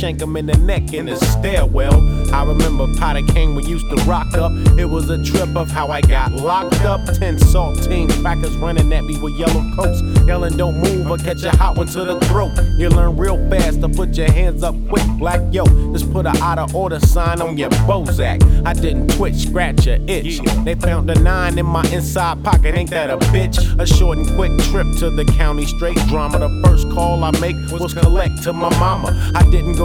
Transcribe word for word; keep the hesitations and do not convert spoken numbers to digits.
shank him in the neck in the stairwell. I remember Potter King, we used to rock up. It was a trip of how I got locked up. Ten saltine crackers running at me with yellow coats, yelling don't move or catch a hot one to the throat. You learn real fast to put your hands up quick, black yo. Just put a out of order sign on your Bozak. I didn't twitch, scratch or itch. They found a nine in my inside pocket, ain't that a bitch? A short and quick trip to the county, straight drama. The first call I make was collect to my mama. I didn't go